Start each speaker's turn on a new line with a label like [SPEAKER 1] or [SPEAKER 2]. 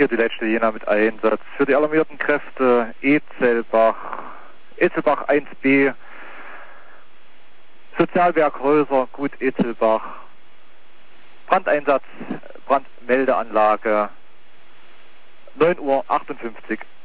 [SPEAKER 1] hier die letzte Jena mit Einsatz für die alarmierten Kräfte Etzelbach 1b, Sozialwerk Häuser, Gut Etzelbach, Brandeinsatz, Brandmeldeanlage, 9:58 Uhr.